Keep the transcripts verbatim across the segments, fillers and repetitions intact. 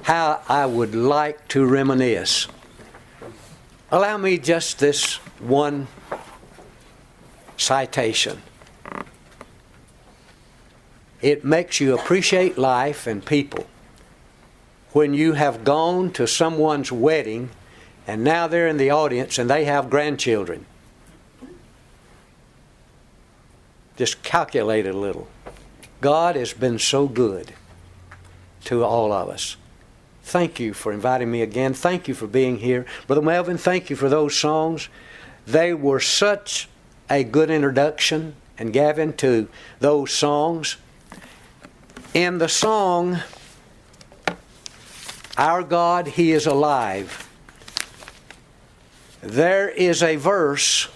how I would like to reminisce. Allow me just this one citation. It makes you appreciate life and people when you have gone to someone's wedding and now they're in the audience and they have grandchildren. Just calculate it a little. God has been so good to all of us. Thank you for inviting me again. Thank you for being here. Brother Melvin, thank you for those songs. They were such a good introduction, and Gavin, to those songs. In the song, Our God, He is Alive, there is a verse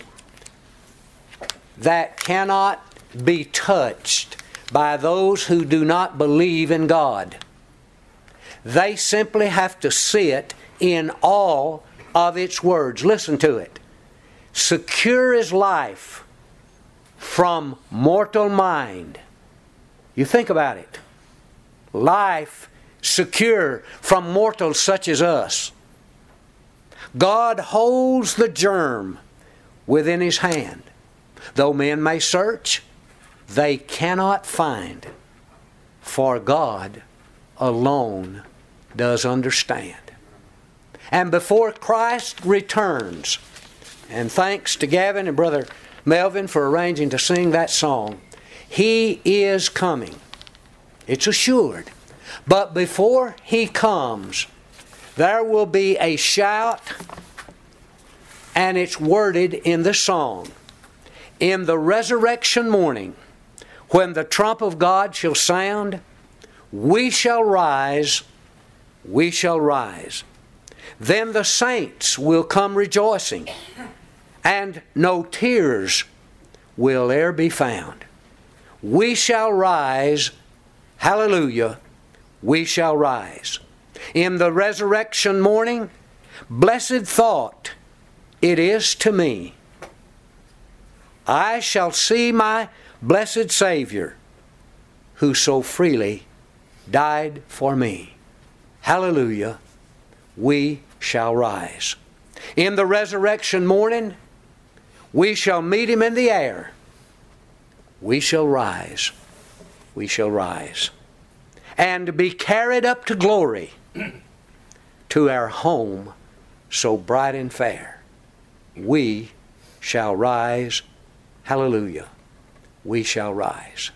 that cannot be touched by those who do not believe in God. They simply have to sit in awe of its words. Listen to it. Secure is life from mortal mind. You think about it. Life secure from mortals such as us. God holds the germ within His hand. Though men may search, they cannot find, for God alone does understand. And before Christ returns, and thanks to Gavin and Brother Melvin for arranging to sing that song, He is coming. It's assured. But before He comes, there will be a shout, and it's worded in the song. In the resurrection morning, when the trump of God shall sound, we shall rise, we shall rise. Then the saints will come rejoicing, and no tears will e'er be found. We shall rise, hallelujah, we shall rise. In the resurrection morning, blessed thought it is to me, I shall see my blessed Savior, who so freely died for me. Hallelujah, we shall rise. In the resurrection morning, we shall meet Him in the air. We shall rise, we shall rise, and be carried up to glory, to our home so bright and fair. We shall rise, hallelujah, we shall rise.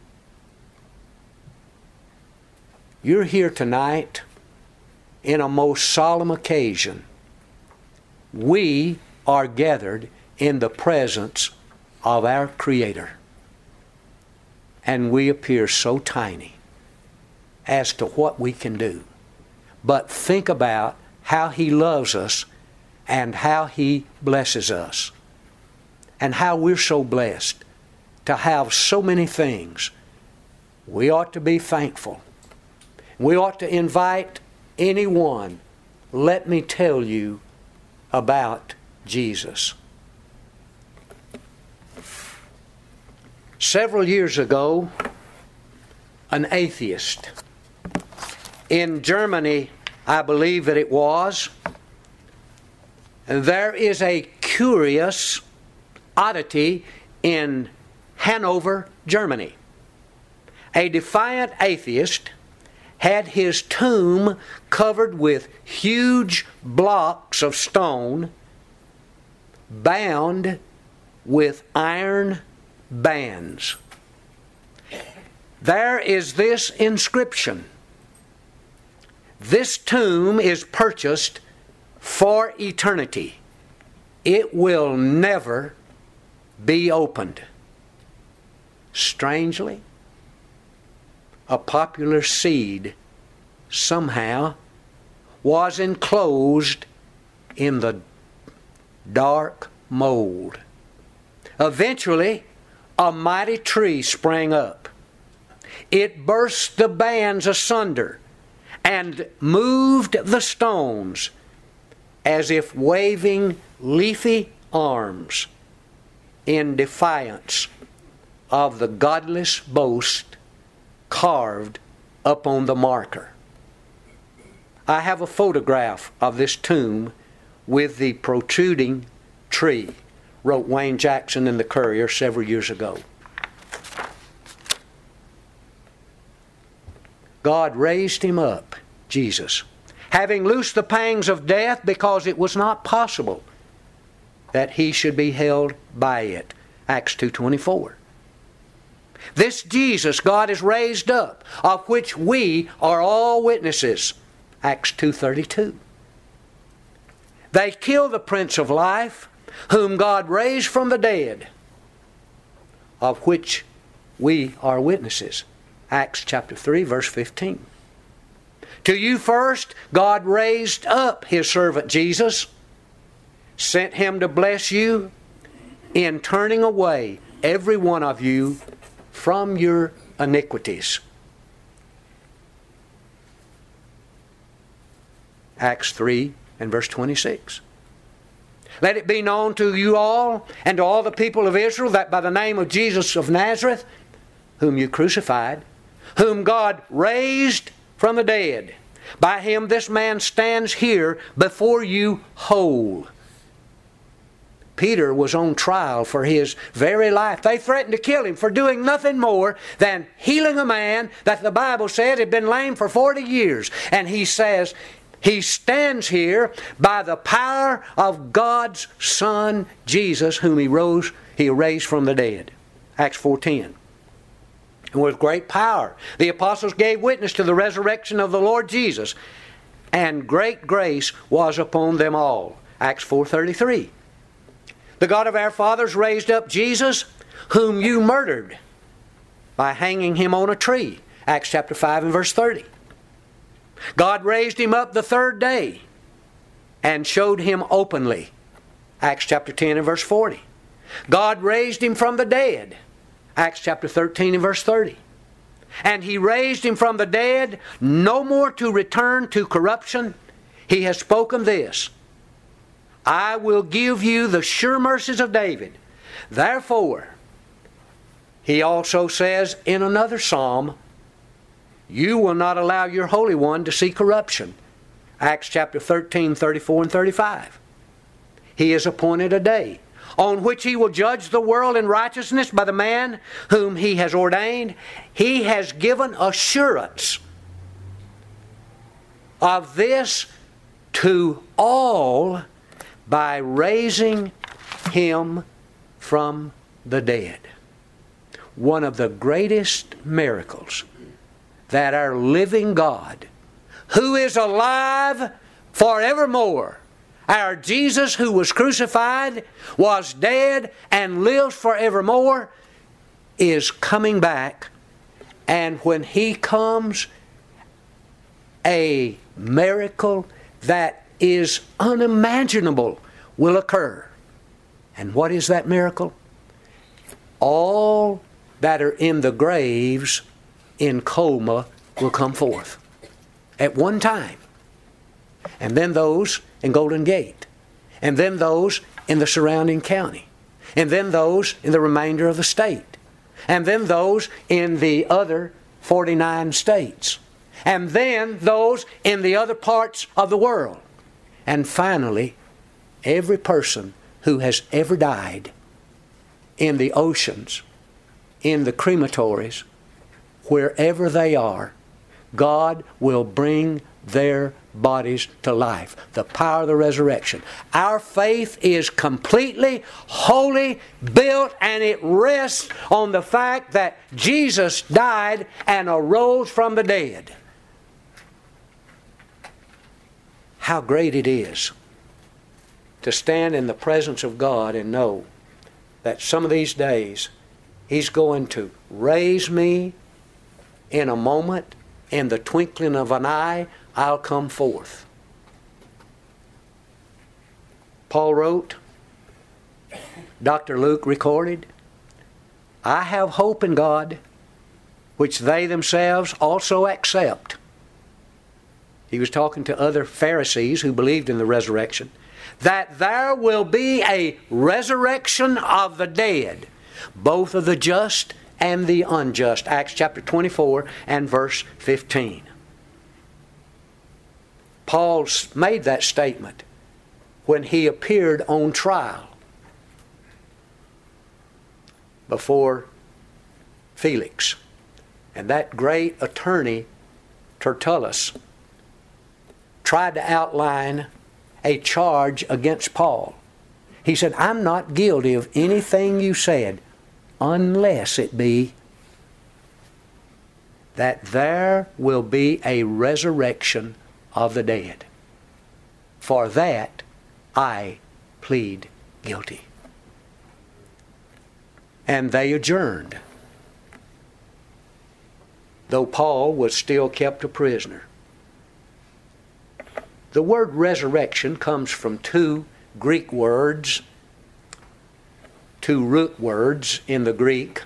You're here tonight in a most solemn occasion. We are gathered in the presence of our Creator. And we appear so tiny as to what we can do. But think about how He loves us and how He blesses us. And how we're so blessed to have so many things. We ought to be thankful. We ought to invite anyone, let me tell you about Jesus. Several years ago, an atheist in Germany, I believe that it was, there is a curious oddity in Hanover, Germany. A defiant atheist had his tomb covered with huge blocks of stone, bound with iron bands. There is this inscription: this tomb is purchased for eternity. It will never be opened. Strangely, a popular seed somehow was enclosed in the dark mold. Eventually, a mighty tree sprang up. It burst the bands asunder and moved the stones as if waving leafy arms in defiance of the godless boast carved up on the marker. I have a photograph of this tomb with the protruding tree, wrote Wayne Jackson in the Courier several years ago. God raised him up, Jesus, having loosed the pangs of death, because it was not possible that he should be held by it. Acts two twenty-four. This Jesus God is raised up, of which we are all witnesses. Acts two thirty-two. They killed the Prince of Life, whom God raised from the dead, of which we are witnesses. Acts chapter three, verse fifteen. To you first, God raised up His servant Jesus, sent Him to bless you in turning away every one of you from your iniquities. Acts three and verse twenty-six. Let it be known to you all and to all the people of Israel that by the name of Jesus of Nazareth, whom you crucified, whom God raised from the dead, by Him this man stands here before you whole. Peter was on trial for his very life. They threatened to kill him for doing nothing more than healing a man that the Bible said had been lame for forty years. And he says, he stands here by the power of God's Son, Jesus, whom He rose, He raised from the dead. Acts four ten. And with great power, the apostles gave witness to the resurrection of the Lord Jesus, and great grace was upon them all. Acts four thirty-three. The God of our fathers raised up Jesus, whom you murdered by hanging Him on a tree. Acts chapter five and verse thirty. God raised Him up the third day and showed Him openly. Acts chapter ten and verse forty. God raised Him from the dead. Acts chapter thirteen and verse thirty. And He raised Him from the dead, no more to return to corruption. He has spoken this: I will give you the sure mercies of David. Therefore, He also says in another psalm, you will not allow your Holy One to see corruption. Acts chapter thirteen, thirty-four and thirty-five. He has appointed a day on which He will judge the world in righteousness by the man whom He has ordained. He has given assurance of this to all by raising Him from the dead. One of the greatest miracles that our living God, who is alive forevermore, our Jesus who was crucified, was dead, and lives forevermore, is coming back. And when He comes, a miracle that is unimaginable will occur. And what is that miracle? All that are in the graves in Colma will come forth at one time. And then those in Golden Gate. And then those in the surrounding county. And then those in the remainder of the state. And then those in the other forty-nine states. And then those in the other parts of the world. And finally, every person who has ever died in the oceans, in the crematories, wherever they are, God will bring their bodies to life. The power of the resurrection. Our faith is completely, wholly built, and it rests on the fact that Jesus died and arose from the dead. How great it is to stand in the presence of God and know that some of these days He's going to raise me in a moment, in the twinkling of an eye, I'll come forth. Paul wrote, Doctor Luke recorded, I have hope in God, which they themselves also accept. He was talking to other Pharisees who believed in the resurrection. That there will be a resurrection of the dead, both of the just and the unjust. Acts chapter twenty-four and verse fifteen. Paul made that statement when he appeared on trial before Felix. And that great attorney, Tertullus, tried to outline a charge against Paul. He said, I'm not guilty of anything you said, unless it be that there will be a resurrection of the dead. For that I plead guilty. And they adjourned, though Paul was still kept a prisoner. The word resurrection comes from two Greek words, two root words in the Greek.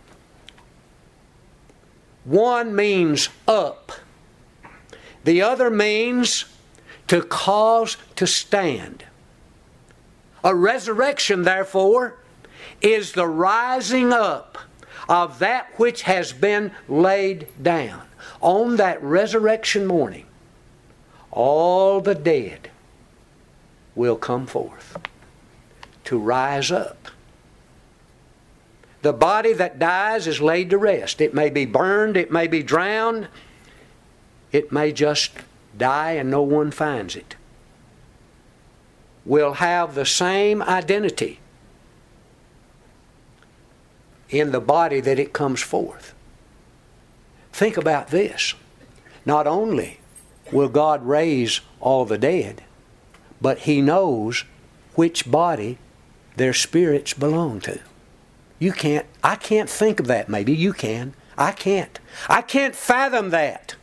One means up. The other means to cause to stand. A resurrection, therefore, is the rising up of that which has been laid down. On that resurrection morning, all the dead will come forth to rise up. The body that dies is laid to rest. It may be burned, it may be drowned, it may just die and no one finds it. Will have the same identity in the body that it comes forth. Think about this. Not only will God raise all the dead, but He knows which body their spirits belong to. You can't, I can't think of that. Maybe you can. I can't. I can't fathom that.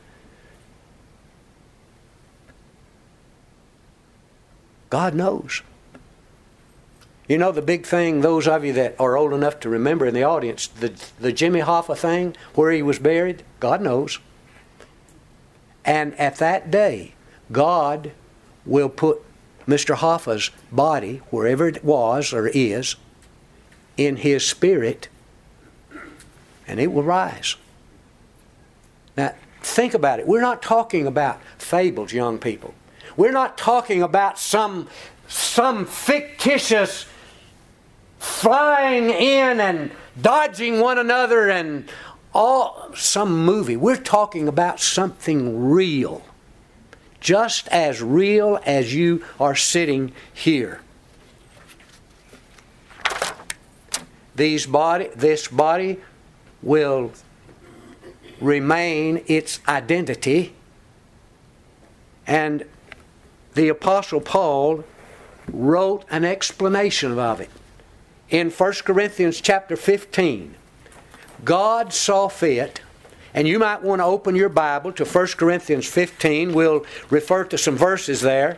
God knows. You know the big thing, those of you that are old enough to remember in the audience, the, the Jimmy Hoffa thing, where he was buried, God knows. And at that day, God will put Mister Hoffa's body, wherever it was or is, in His spirit, and it will rise. Now, think about it. We're not talking about fables, young people. We're not talking about some, some fictitious flying in and dodging one another and all some movie. We're talking about something real. Just as real as you are sitting here. These body, this body will remain its identity. And the Apostle Paul wrote an explanation of it. In First Corinthians chapter fifteen, God saw fit, and you might want to open your Bible to First Corinthians fifteen. We'll refer to some verses there.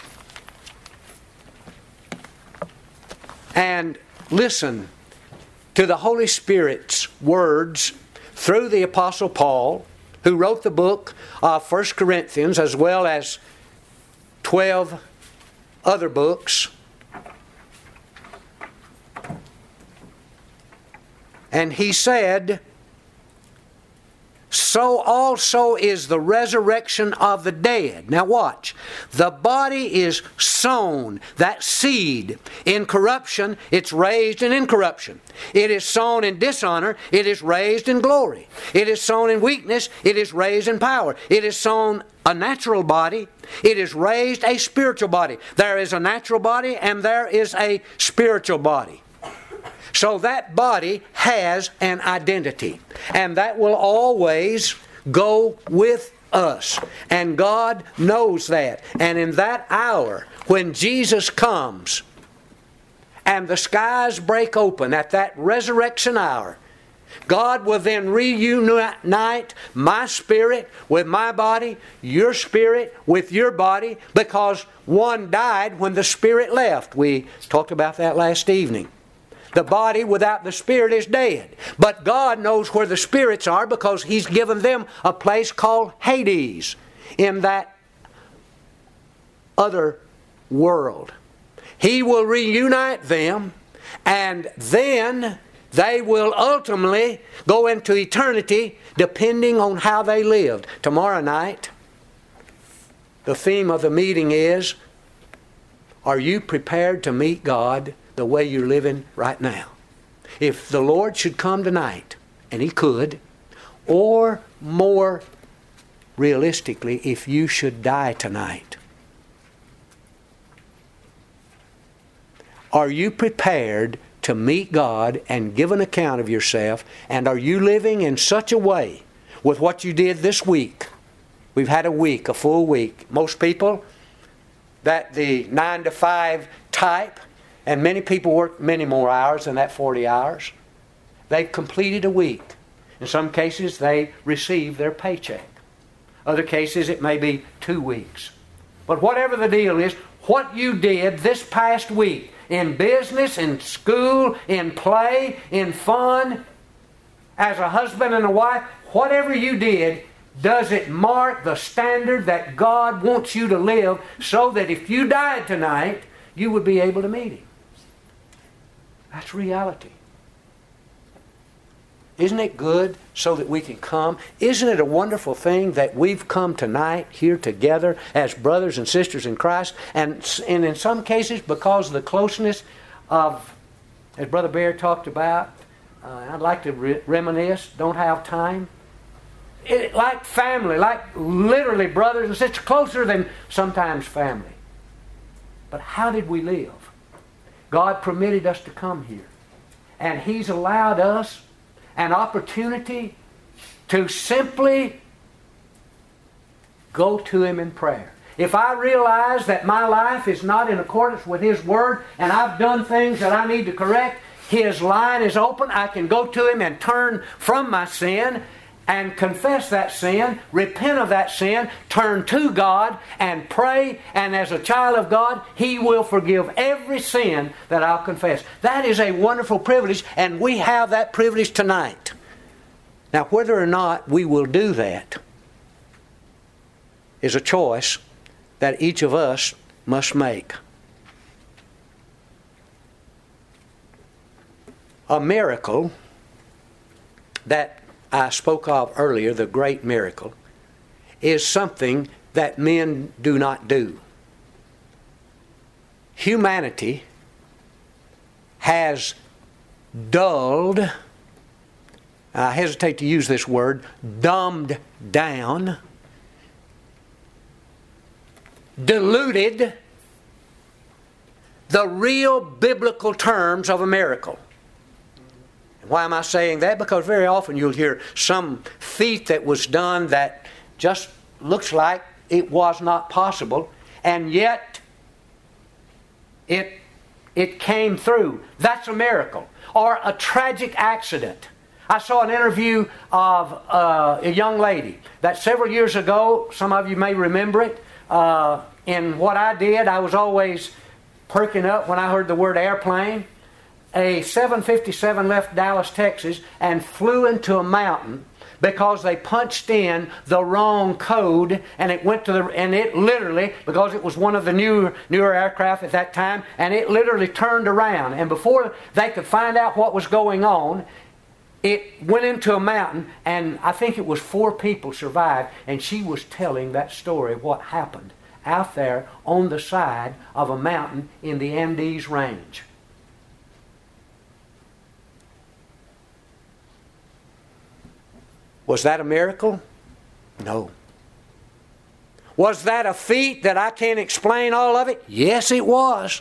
And listen to the Holy Spirit's words through the Apostle Paul, who wrote the book of First Corinthians as well as twelve other books. And he said, so also is the resurrection of the dead. Now watch. The body is sown, that seed, in corruption, it's raised in incorruption. It is sown in dishonor, it is raised in glory. It is sown in weakness, it is raised in power. It is sown a natural body, it is raised a spiritual body. There is a natural body and there is a spiritual body. So that body has an identity. And that will always go with us. And God knows that. And in that hour, when Jesus comes and the skies break open at that resurrection hour, God will then reunite my spirit with my body, your spirit with your body, because one died when the spirit left. We talked about that last evening. The body without the spirit is dead. But God knows where the spirits are because He's given them a place called Hades in that other world. He will reunite them, and then they will ultimately go into eternity depending on how they lived. Tomorrow night, The theme of the meeting is, are you prepared to meet God the way you're living right now? If the Lord should come tonight, and He could, or more realistically, if you should die tonight, are you prepared to meet God and give an account of yourself? And are you living in such a way with what you did this week? We've had a week, a full week. Most people, that the nine to five type, and many people work many more hours than that forty hours. They've completed a week. In some cases, they receive their paycheck. Other cases, it may be two weeks. But whatever the deal is, what you did this past week, in business, in school, in play, in fun, as a husband and a wife, whatever you did, does it mark the standard that God wants you to live, so that if you died tonight, you would be able to meet Him? That's reality. Isn't it good so that we can come? Isn't it a wonderful thing that we've come tonight here together as brothers and sisters in Christ? And, and in some cases, because of the closeness of, as Brother Bear talked about, uh, I'd like to re- reminisce, don't have time. It, like family, like literally brothers and sisters, closer than sometimes family. But how did we live? God permitted us to come here. And He's allowed us an opportunity to simply go to Him in prayer. If I realize that my life is not in accordance with His Word, and I've done things that I need to correct, His line is open. I can go to Him and turn from my sin and confess that sin, repent of that sin, turn to God and pray, and as a child of God, He will forgive every sin that I'll confess. That is a wonderful privilege, and we have that privilege tonight. Now, whether or not we will do that is a choice that each of us must make. A miracle that I spoke of earlier, the great miracle, is something that men do not do. Humanity has dulled, I hesitate to use this word, dumbed down, diluted the real biblical terms of a miracle. Why am I saying that? Because very often you'll hear some feat that was done that just looks like it was not possible, and yet it, it came through. That's a miracle. Or a tragic accident. I saw an interview of uh, a young lady that several years ago, some of you may remember it, uh, in what I did, I was always perking up when I heard the word airplane. A seven fifty-seven left Dallas, Texas, and flew into a mountain because they punched in the wrong code, and it went to the and it literally, because it was one of the newer newer aircraft at that time, and it literally turned around, and before they could find out what was going on, it went into a mountain, and I think it was four people survived, and she was telling that story of what happened out there on the side of a mountain in the Andes Range. Was that a miracle? No. Was that a feat that I can't explain all of it? Yes, it was.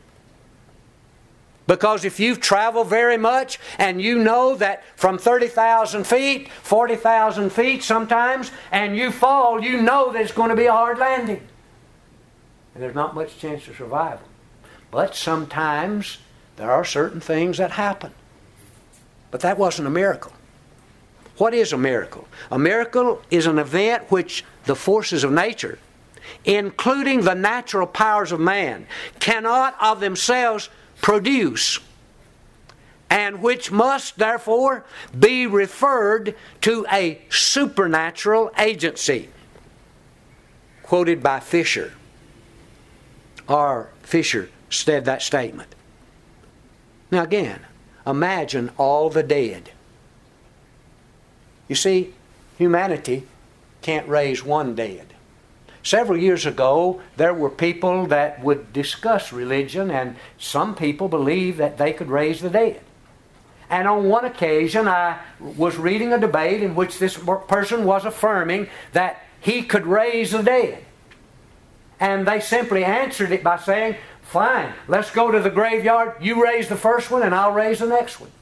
Because if you've traveled very much and you know that from thirty thousand feet, forty thousand feet sometimes, and you fall, you know that it's going to be a hard landing. And there's not much chance of survival. But sometimes there are certain things that happen. But that wasn't a miracle. What is a miracle? A miracle is an event which the forces of nature, including the natural powers of man, cannot of themselves produce, and which must therefore be referred to a supernatural agency. Quoted by Fisher. Or Fisher said that statement. Now again, imagine all the dead. You see, humanity can't raise one dead. Several years ago, there were people that would discuss religion, and some people believed that they could raise the dead. And on one occasion, I was reading a debate in which this person was affirming that he could raise the dead. And they simply answered it by saying, fine, let's go to the graveyard. You raise the first one and I'll raise the next one.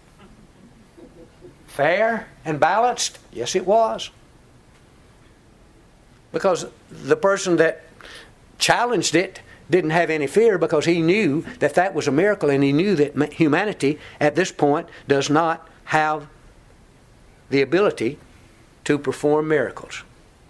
Fair and balanced? Yes, it was. Because the person that challenged it didn't have any fear, because he knew that that was a miracle, and he knew that humanity at this point does not have the ability to perform miracles.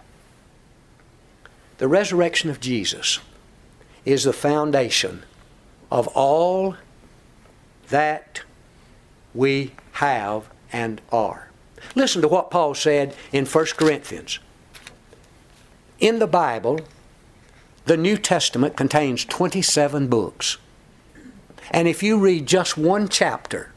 The resurrection of Jesus is the foundation of all that we have and are. Listen to what Paul said in First Corinthians. In the Bible, the New Testament contains twenty-seven books. And if you read just one chapter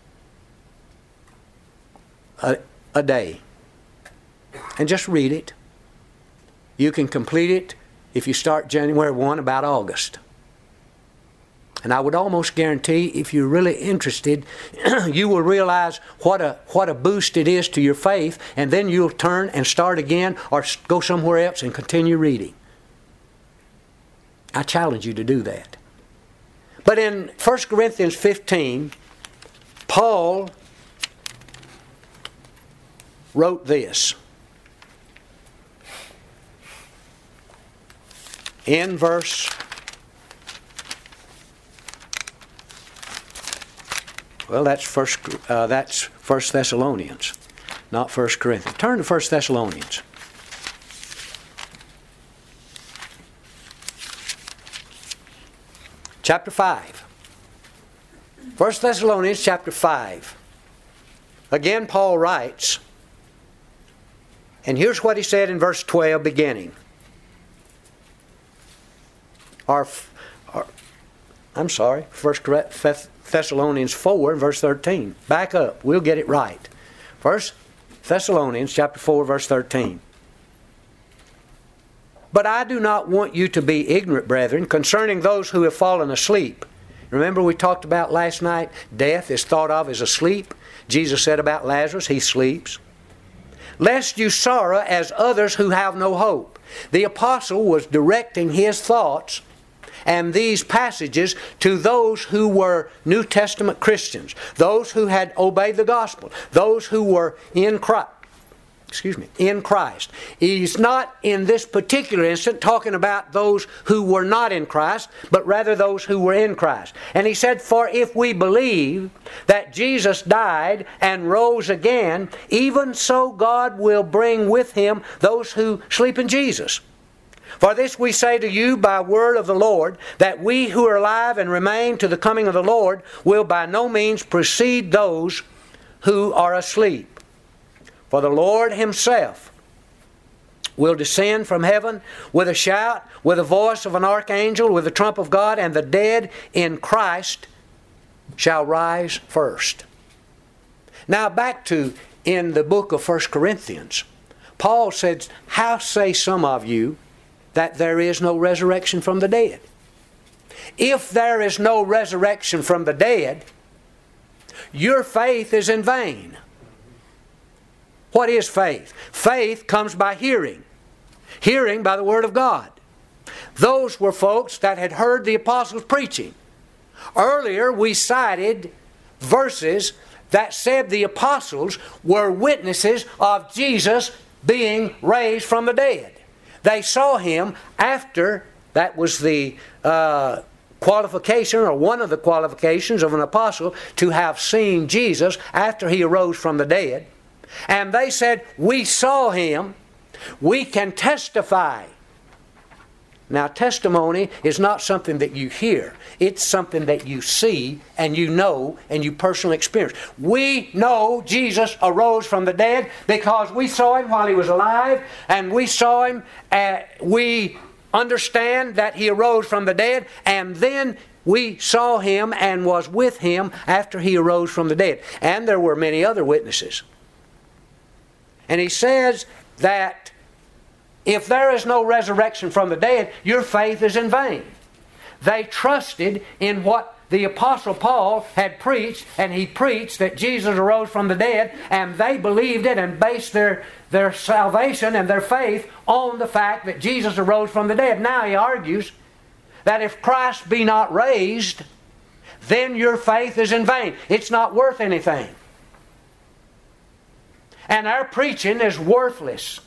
a, a day, and just read it, you can complete it if you start January first about August. And I would almost guarantee, if you're really interested, you will realize what a what a boost it is to your faith, and then you'll turn and start again or go somewhere else and continue reading. I challenge you to do that. But in First Corinthians fifteen, Paul wrote this. In verse, well, that's first. Uh, that's First Thessalonians, not First Corinthians. Turn to First Thessalonians. Chapter five. First Thessalonians chapter five. Again, Paul writes, and here's what he said in verse twelve beginning. Or, or I'm sorry, First Thessalonians four, verse thirteen. Back up, we'll get it right. First Thessalonians chapter four, verse thirteen. But I do not want you to be ignorant, brethren, concerning those who have fallen asleep. Remember we talked about last night, death is thought of as a sleep. Jesus said about Lazarus, he sleeps. Lest you sorrow as others who have no hope. The apostle was directing his thoughts and these passages to those who were New Testament Christians, those who had obeyed the gospel, those who were in Christ. Excuse me, in Christ. He's not in this particular instant talking about those who were not in Christ, but rather those who were in Christ. And he said, for if we believe that Jesus died and rose again, even so God will bring with Him those who sleep in Jesus. For this we say to you by word of the Lord, that we who are alive and remain to the coming of the Lord will by no means precede those who are asleep. For the Lord Himself will descend from heaven with a shout, with the voice of an archangel, with the trump of God, and the dead in Christ shall rise first. Now back to in the book of First Corinthians, Paul said, how say some of you that there is no resurrection from the dead? If there is no resurrection from the dead, your faith is in vain. What is faith? Faith comes by hearing. Hearing by the Word of God. Those were folks that had heard the apostles preaching. Earlier we cited verses that said the apostles were witnesses of Jesus being raised from the dead. They saw Him after, that was the uh, qualification, or one of the qualifications of an apostle, to have seen Jesus after He arose from the dead. And they said, we saw Him, we can testify. Now, testimony is not something that you hear. It's something that you see and you know and you personally experience. We know Jesus arose from the dead because we saw Him while He was alive, and we saw Him, uh, we understand that He arose from the dead, and then we saw Him and was with Him after He arose from the dead. And there were many other witnesses. And he says that if there is no resurrection from the dead, your faith is in vain. They trusted in what the Apostle Paul had preached, and he preached that Jesus arose from the dead, and they believed it and based their, their salvation and their faith on the fact that Jesus arose from the dead. Now he argues that if Christ be not raised, then your faith is in vain. It's not worth anything. And our preaching is worthless.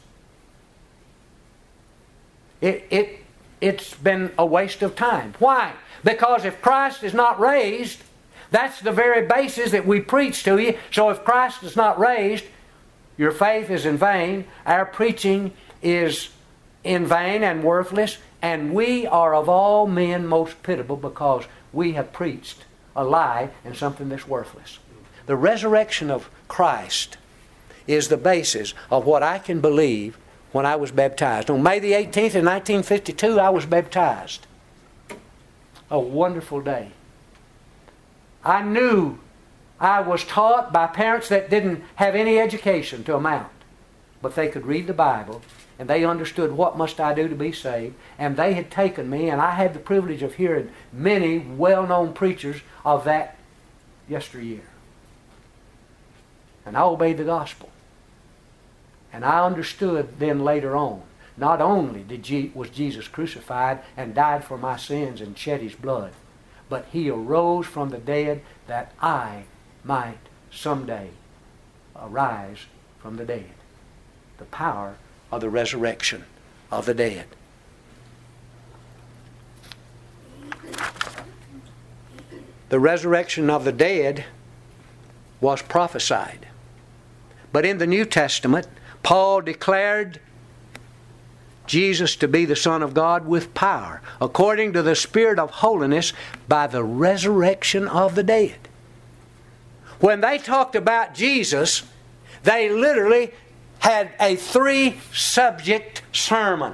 It, it, it's been a waste of time. Why? Because if Christ is not raised, that's the very basis that we preach to you. So if Christ is not raised, your faith is in vain. Our preaching is in vain and worthless. And we are of all men most pitiable because we have preached a lie and something that's worthless. The resurrection of Christ is the basis of what I can believe when I was baptized. On May the eighteenth in nineteen fifty-two, I was baptized. A wonderful day. I knew I was taught by parents that didn't have any education to amount, but they could read the Bible, and they understood what must I do to be saved, and they had taken me, and I had the privilege of hearing many well-known preachers of that yesteryear. And I obeyed the gospel. And I understood then later on, not only did Je- was Jesus crucified and died for my sins and shed His blood, but He arose from the dead that I might someday arise from the dead. The power of the resurrection of the dead. The resurrection of the dead was prophesied. But in the New Testament, Paul declared Jesus to be the Son of God with power, according to the Spirit of holiness, by the resurrection of the dead. When they talked about Jesus, they literally had a three-subject sermon.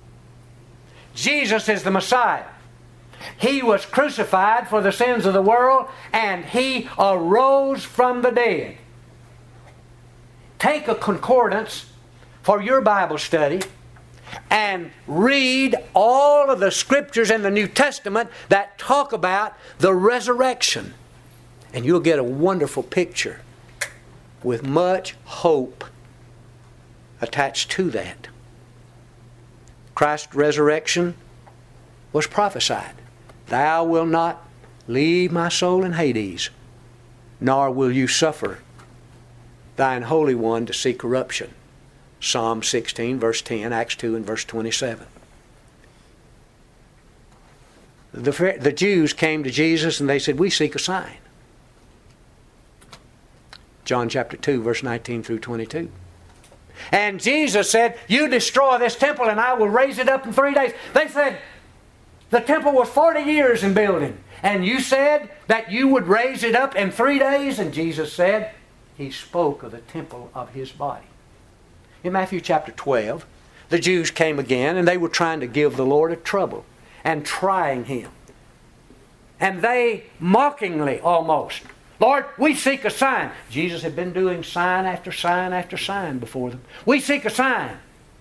Jesus is the Messiah. He was crucified for the sins of the world, and He arose from the dead. Take a concordance for your Bible study and read all of the scriptures in the New Testament that talk about the resurrection. And you'll get a wonderful picture with much hope attached to that. Christ's resurrection was prophesied. Thou wilt not leave my soul in Hades, nor will you suffer thine Holy One to see corruption. Psalm sixteen, verse ten, Acts two, and verse twenty-seven. The, the Jews came to Jesus and they said, we seek a sign. John chapter two, verse nineteen through twenty-two. And Jesus said, you destroy this temple and I will raise it up in three days. They said, the temple was forty years in building, and you said that you would raise it up in three days? And Jesus said, He spoke of the temple of His body. In Matthew chapter twelve, the Jews came again, and they were trying to give the Lord a trouble and trying Him. And they mockingly almost, Lord, we seek a sign. Jesus had been doing sign after sign after sign before them. We seek a sign.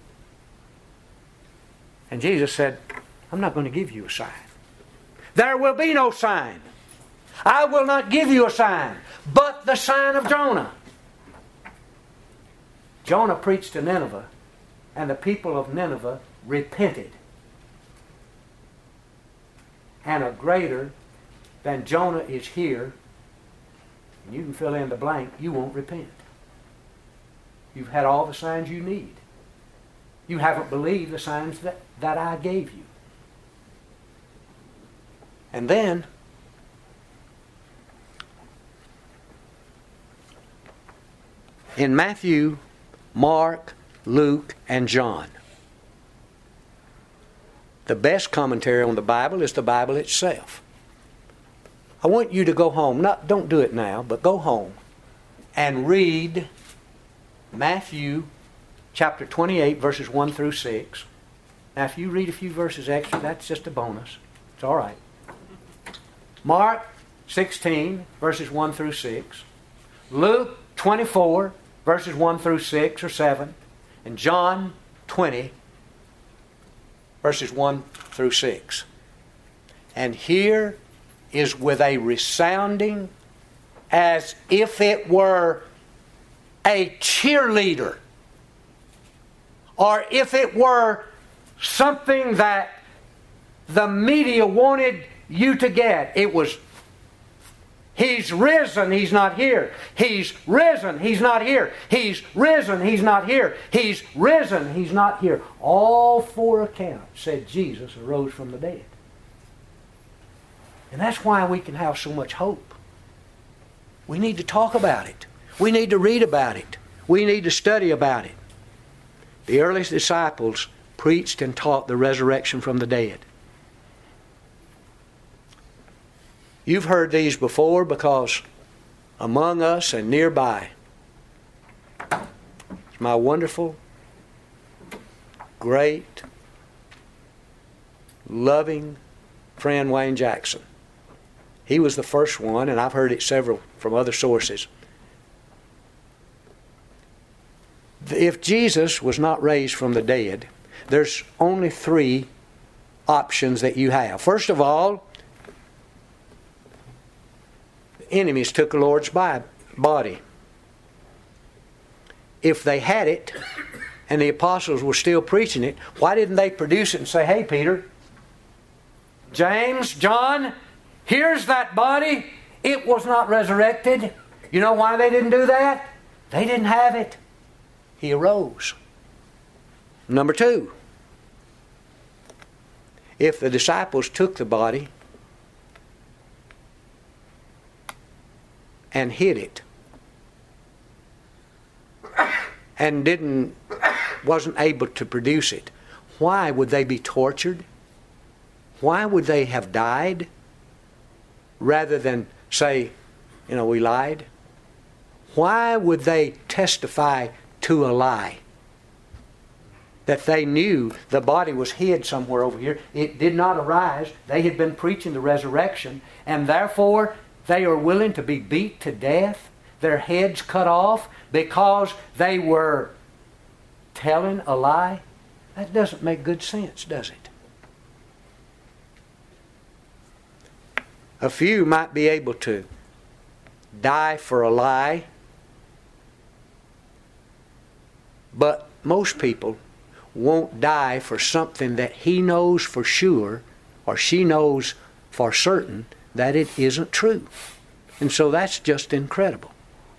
And Jesus said, I'm not going to give you a sign. There will be no sign. I will not give you a sign, but the sign of Jonah. Jonah preached to Nineveh, and the people of Nineveh repented. And a greater than Jonah is here, and you can fill in the blank, you won't repent. You've had all the signs you need. You haven't believed the signs that, that I gave you. And then, in Matthew, Mark, Luke, and John, the best commentary on the Bible is the Bible itself. I want you to go home. Not, don't do it now, but go home and read Matthew chapter twenty-eight, verses one through six. Now, if you read a few verses extra, that's just a bonus. It's all right. Mark sixteen, verses one through six. Luke twenty-four, verses one through six or seven. And John twenty, verses one through six. And here is with a resounding, as if it were a cheerleader, or if it were something that the media wanted you to get. It was, He's risen, He's not here. He's risen, He's not here. He's risen, He's not here. He's risen, He's not here. All four accounts said Jesus arose from the dead. And that's why we can have so much hope. We need to talk about it. We need to read about it. We need to study about it. The earliest disciples preached and taught the resurrection from the dead. You've heard these before because among us and nearby is my wonderful, great, loving friend Wayne Jackson. He was the first one, and I've heard it several from other sources. If Jesus was not raised from the dead, there's only three options that you have. First of all, the enemies took the Lord's body. If they had it, and the apostles were still preaching it, why didn't they produce it and say, hey, Peter, James, John, here's that body. It was not resurrected. You know why they didn't do that? They didn't have it. He arose. Number two, if the disciples took the body and hid it and didn't wasn't able to produce it, why would they be tortured? Why would they have died rather than say, you know, we lied? Why would they testify to a lie? That they knew the body was hid somewhere over here. It did not arise. They had been preaching the resurrection, and therefore they are willing to be beat to death, their heads cut off, because they were telling a lie. That doesn't make good sense, does it? A few might be able to die for a lie, but most people won't die for something that he knows for sure, or she knows for certain, that it isn't true. And so that's just incredible.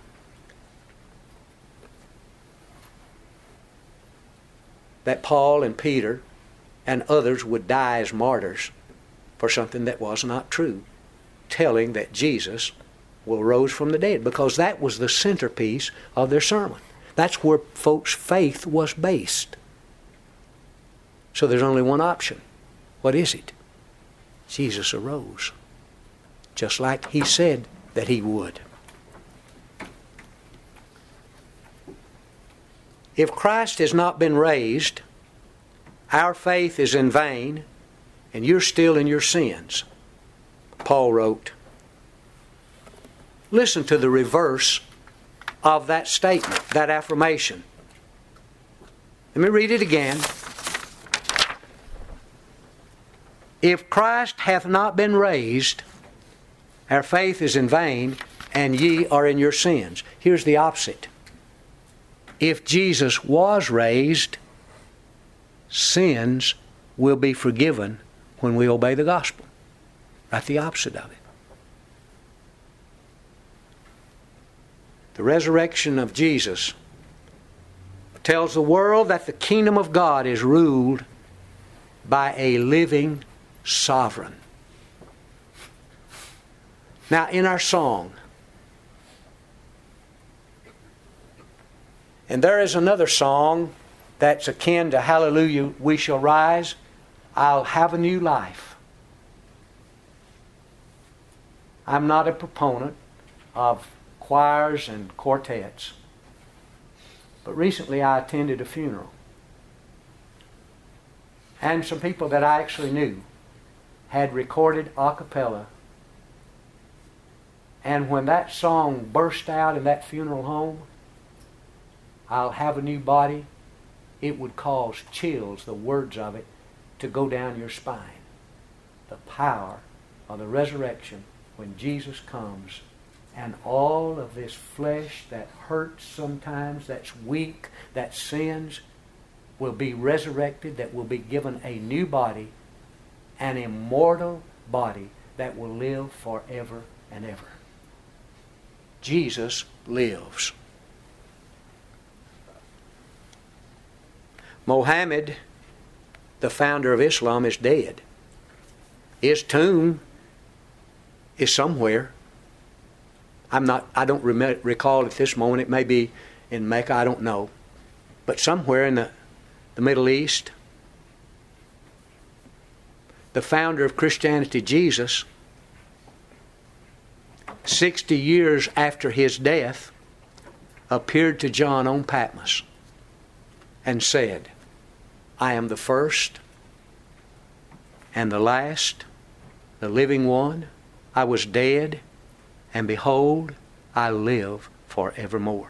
That Paul and Peter and others would die as martyrs for something that was not true, telling that Jesus will rose from the dead, because that was the centerpiece of their sermon. That's where folks' faith was based. So there's only one option. What is it? Jesus arose, just like he said that he would. If Christ has not been raised, our faith is in vain, and you're still in your sins. Paul wrote. Listen to the reverse of that statement, that affirmation. Let me read it again. If Christ hath not been raised, our faith is in vain, and ye are in your sins. Here's the opposite. If Jesus was raised, sins will be forgiven when we obey the gospel. Right, the opposite of it. The resurrection of Jesus tells the world that the kingdom of God is ruled by a living sovereign. Now, in our song, and there is another song that's akin to Hallelujah, We Shall Rise, I'll Have a New Life. I'm not a proponent of choirs and quartets, but recently I attended a funeral, and some people that I actually knew had recorded a cappella, and when that song burst out in that funeral home, I'll have a new body, it would cause chills, the words of it, to go down your spine. The power of the resurrection when Jesus comes, and all of this flesh that hurts sometimes, that's weak, that sins, will be resurrected, that will be given a new body, an immortal body that will live forever and ever. Jesus lives. Mohammed, the founder of Islam, is dead. His tomb is somewhere. I'm not, I don't rem- recall at this moment. It may be in Mecca, I don't know. But somewhere in the, the Middle East, the founder of Christianity, Jesus, sixty years after his death, appeared to John on Patmos and said, I am the first and the last, the living one. I was dead, and behold, I live forevermore.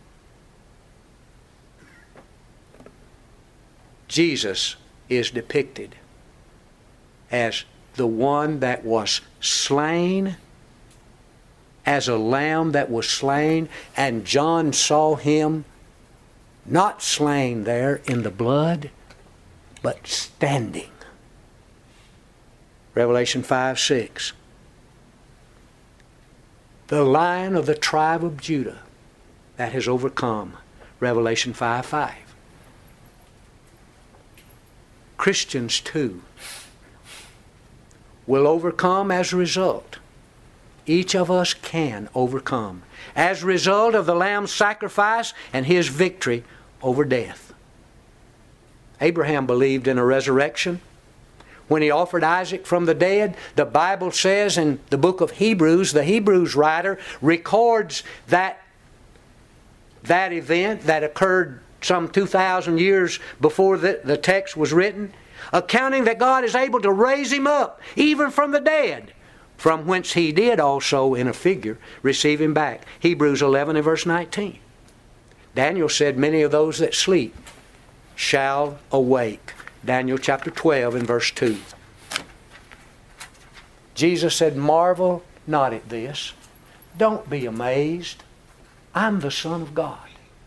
Jesus is depicted as the one that was slain, as a lamb that was slain, and John saw him not slain there in the blood, but standing. Revelation five six. The Lion of the tribe of Judah that has overcome. Revelation five five. Christians too will overcome as a result. Each of us can overcome as a result of the Lamb's sacrifice and His victory over death. Abraham believed in a resurrection. When he offered Isaac from the dead, the Bible says in the book of Hebrews, the Hebrews writer records that, that event that occurred some two thousand years before the, the text was written, accounting that God is able to raise him up, even from the dead, from whence He did also, in a figure, receive him back. Hebrews eleven and verse nineteen. Daniel said, many of those that sleep shall awake. Daniel chapter twelve and verse two. Jesus said, marvel not at this. Don't be amazed. I'm the Son of God.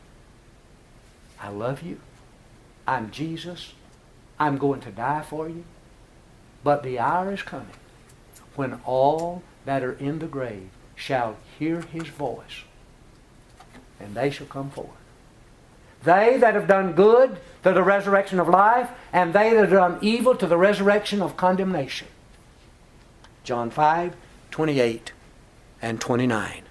I love you. I'm Jesus. I'm going to die for you. But the hour is coming when all that are in the grave shall hear His voice, and they shall come forth. They that have done good to the resurrection of life, and they that have done evil to the resurrection of condemnation. John five, twenty-eight and twenty-nine.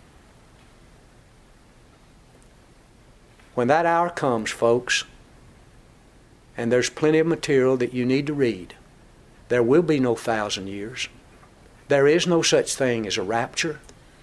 When that hour comes, folks, and there's plenty of material that you need to read, there will be no thousand years. There is no such thing as a rapture.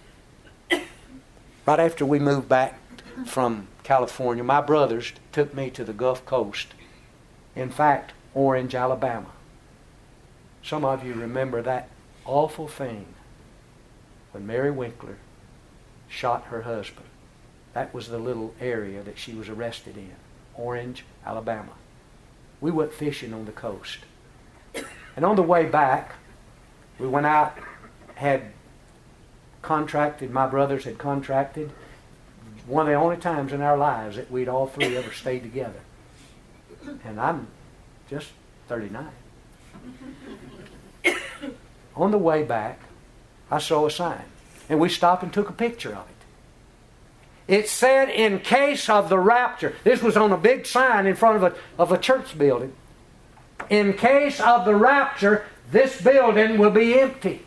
Right after we moved back from California, my brothers took me to the Gulf Coast. In fact, Orange, Alabama. Some of you remember that awful thing when Mary Winkler shot her husband. That was the little area that she was arrested in. Orange, Alabama. We went fishing on the coast. And on the way back, we went out, had contracted, my brothers had contracted, one of the only times in our lives that we'd all three ever stayed together. And I'm just thirty-nine. On the way back, I saw a sign. And we stopped and took a picture of it. It said, in case of the rapture. This was on a big sign in front of a, of a church building. In case of the rapture, this building will be empty.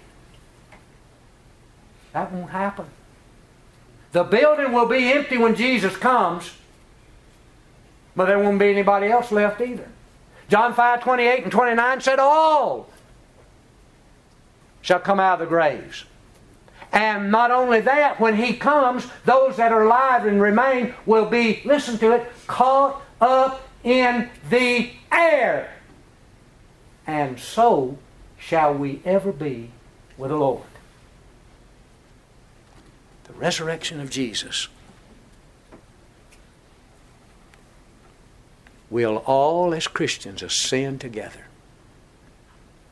That won't happen. The building will be empty when Jesus comes, but there won't be anybody else left either. John five, twenty-eight and twenty-nine said, all shall come out of the graves. And not only that, when He comes, those that are alive and remain will be, listen to it, caught up in the air. And so shall we ever be with the Lord. The resurrection of Jesus. We'll all as Christians ascend together.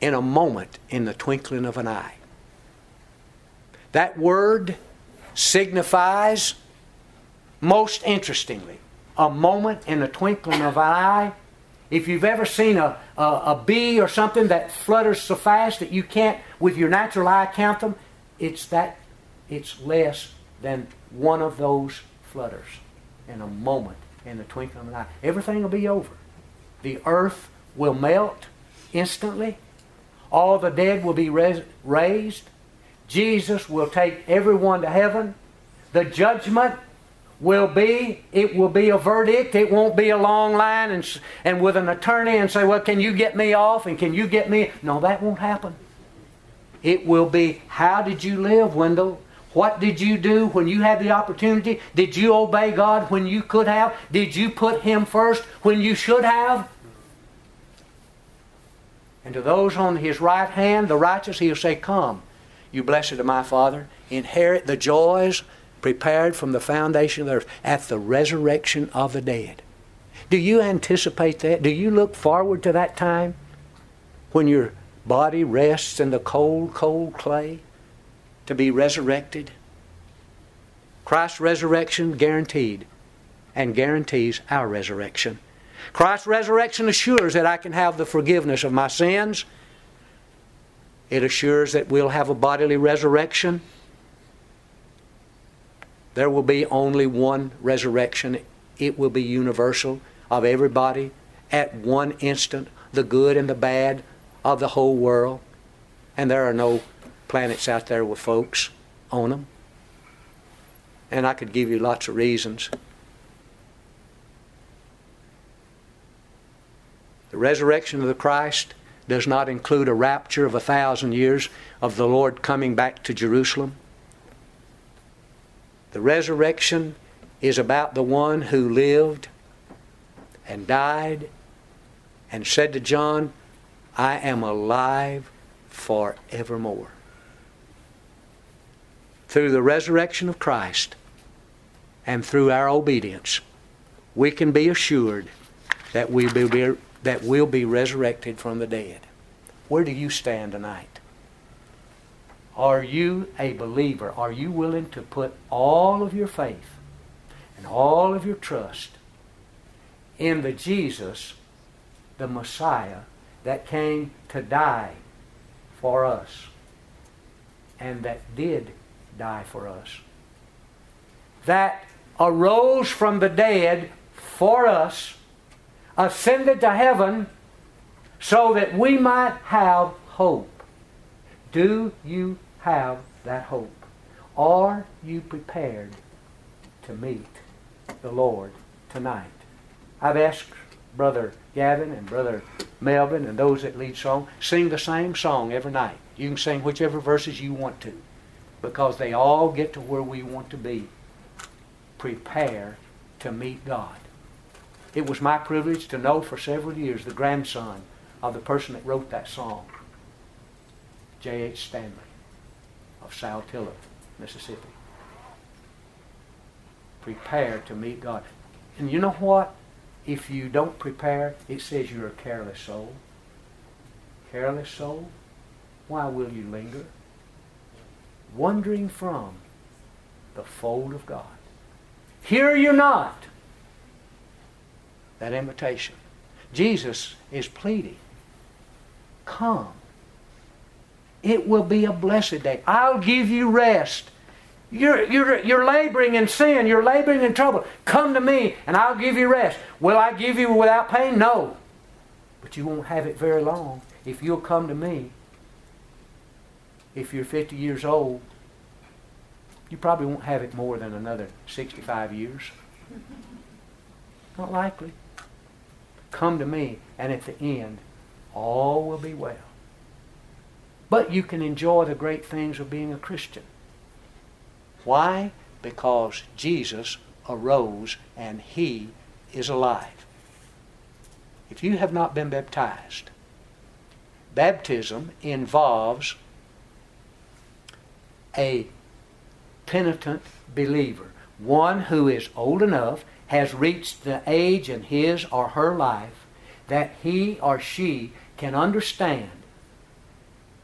in a moment, in the twinkling of an eye. That word signifies, most interestingly, a moment in the twinkling of an eye. If you've ever seen a, a, a bee or something that flutters so fast that you can't, with your natural eye, count them, it's that, it's less than one of those flutters in a moment, in the twinkling of an eye. Everything will be over. The earth will melt instantly. All the dead will be res- raised. Jesus will take everyone to heaven. The judgment will be, it will be a verdict. It won't be a long line and, and with an attorney and say, well, can you get me off and can you get me? No, that won't happen. It will be, how did you live, Wendell? What did you do when you had the opportunity? Did you obey God when you could have? Did you put Him first when you should have? And to those on His right hand, the righteous, He'll say, come, you blessed of my Father, inherit the joys prepared from the foundation of the earth at the resurrection of the dead. Do you anticipate that? Do you look forward to that time when your body rests in the cold, cold clay to be resurrected? Christ's resurrection guaranteed and guarantees our resurrection. Christ's resurrection assures that I can have the forgiveness of my sins. It assures that we'll have a bodily resurrection. There will be only one resurrection. It will be universal of everybody at one instant, the good and the bad of the whole world. And there are no planets out there with folks on them. And I could give you lots of reasons. The resurrection of the Christ does not include a rapture of a thousand years of the Lord coming back to Jerusalem. The resurrection is about the one who lived and died and said to John, I am alive forevermore. Through the resurrection of Christ and through our obedience, we can be assured that we will be, that we'll be resurrected from the dead. Where do you stand tonight? Are you a believer? Are you willing to put all of your faith and all of your trust in the Jesus, the Messiah, that came to die for us and that did die for us? That arose from the dead for us, ascended to heaven so that we might have hope. Do you have that hope? Are you prepared to meet the Lord tonight? I've asked Brother Gavin and Brother Melvin and those that lead song, sing the same song every night. You can sing whichever verses you want to, because they all get to where we want to be. Prepare to meet God. It was my privilege to know for several years the grandson of the person that wrote that song, J H Stanley of Saltillo, Mississippi. Prepare to meet God. And you know what? If you don't prepare, it says you're a careless soul. Careless soul? Why will you linger? Wandering from the fold of God. Hear you not that invitation. Jesus is pleading. Come. It will be a blessed day. I'll give you rest. You're, you're, you're laboring in sin. You're laboring in trouble. Come to me and I'll give you rest. Will I give you without pain? No. But you won't have it very long if you'll come to me. If you're fifty years old, you probably won't have it more than another sixty-five years. Not likely. Come to me, and at the end, all will be well. But you can enjoy the great things of being a Christian. Why? Because Jesus arose and He is alive. If you have not been baptized, baptism involves a penitent believer, one who is old enough, has reached the age in his or her life that he or she can understand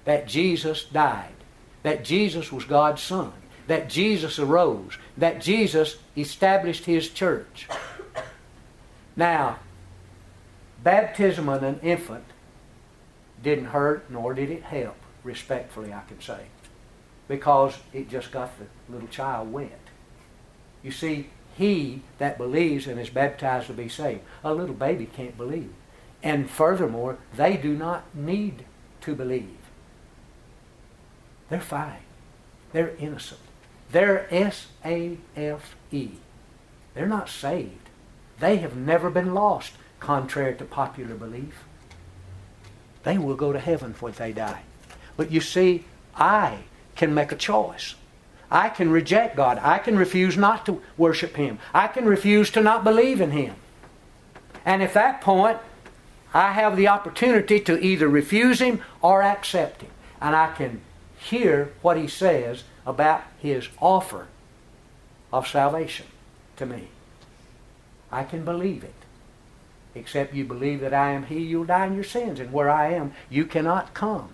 that Jesus died, that Jesus was God's Son, that Jesus arose, that Jesus established His church. Now, baptism of an infant didn't hurt, nor did it help, respectfully I can say, because it just got the little child wet. You see, he that believes and is baptized will be saved. A little baby can't believe. And furthermore, they do not need to believe. They're fine. They're innocent. They're S A F E. They're not saved. They have never been lost, contrary to popular belief. They will go to heaven when they die. But you see, I can make a choice. I can reject God. I can refuse not to worship Him. I can refuse to not believe in Him. And at that point, I have the opportunity to either refuse Him or accept Him. And I can hear what He says about His offer of salvation to me. I can believe it. Except you believe that I am He, you'll die in your sins. And where I am, you cannot come.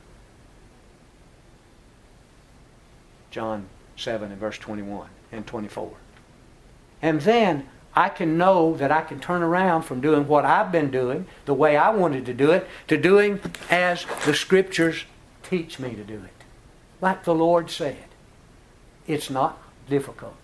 John seven and verse twenty-one and twenty-four. And then I can know that I can turn around from doing what I've been doing, the way I wanted to do it, to doing as the Scriptures teach me to do it. Like the Lord said. It's not difficult.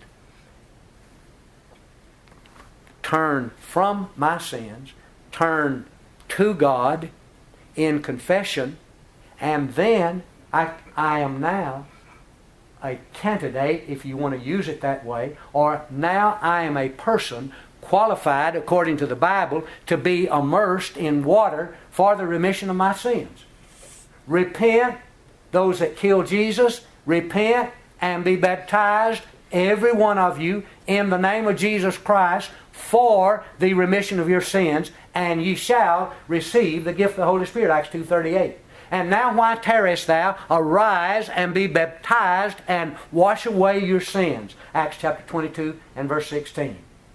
Turn from my sins, turn to God in confession, and then I, I am now a candidate, if you want to use it that way, or now I am a person qualified, according to the Bible, to be immersed in water for the remission of my sins. Repent, those that kill Jesus, repent and be baptized, every one of you, in the name of Jesus Christ, for the remission of your sins, and ye shall receive the gift of the Holy Spirit, Acts two thirty-eight. And now why tarriest thou? Arise and be baptized and wash away your sins. Acts chapter twenty-two and verse sixteen.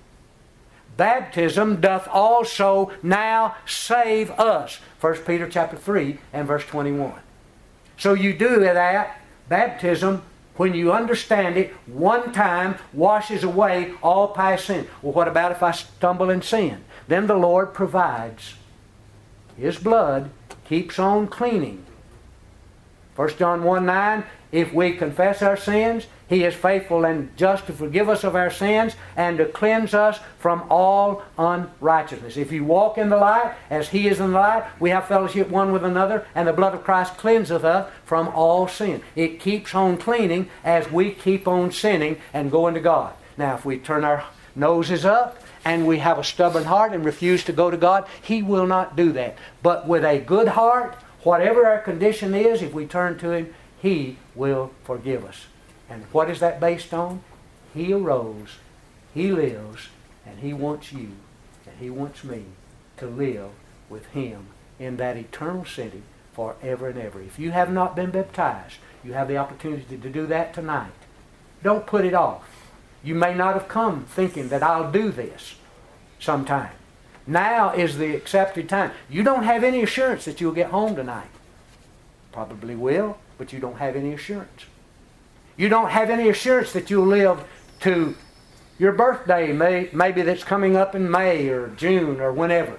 Baptism doth also now save us. First Peter chapter three and verse twenty-one. So you do that. Baptism, when you understand it, one time washes away all past sin. Well, what about if I stumble in sin? Then the Lord provides. His blood keeps on cleaning. First John one nine, if we confess our sins, He is faithful and just to forgive us of our sins and to cleanse us from all unrighteousness. If you walk in the light, as He is in the light, we have fellowship one with another, and the blood of Christ cleanseth us from all sin. It keeps on cleaning as we keep on sinning and going to God. Now, if we turn our noses up, and we have a stubborn heart and refuse to go to God, He will not do that. But with a good heart, whatever our condition is, if we turn to Him, He will forgive us. And what is that based on? He arose, He lives, and He wants you, and He wants me to live with Him in that eternal city forever and ever. If you have not been baptized, you have the opportunity to do that tonight. Don't put it off. You may not have come thinking that I'll do this sometime. Now is the accepted time. You don't have any assurance that you'll get home tonight. Probably will, but you don't have any assurance. You don't have any assurance that you'll live to your birthday, may, maybe that's coming up in May or June or whenever.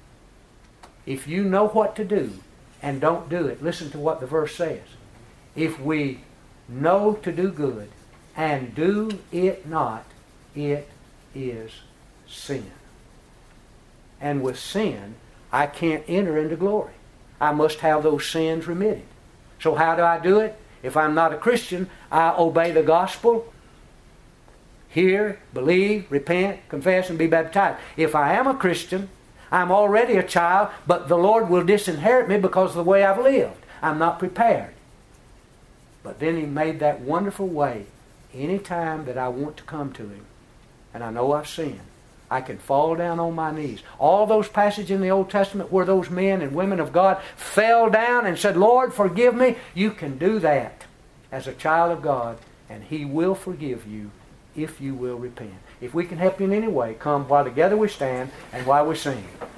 If you know what to do and don't do it, listen to what the verse says. If we know to do good and do it not, it is sin. And with sin, I can't enter into glory. I must have those sins remitted. So how do I do it? If I'm not a Christian, I obey the gospel. Hear, believe, repent, confess, and be baptized. If I am a Christian, I'm already a child, but the Lord will disinherit me because of the way I've lived. I'm not prepared. But then He made that wonderful way. Any time that I want to come to Him, and I know I've sinned, I can fall down on my knees. All those passages in the Old Testament where those men and women of God fell down and said, Lord, forgive me. You can do that as a child of God, and He will forgive you if you will repent. If we can help you in any way, come while together we stand and while we sing.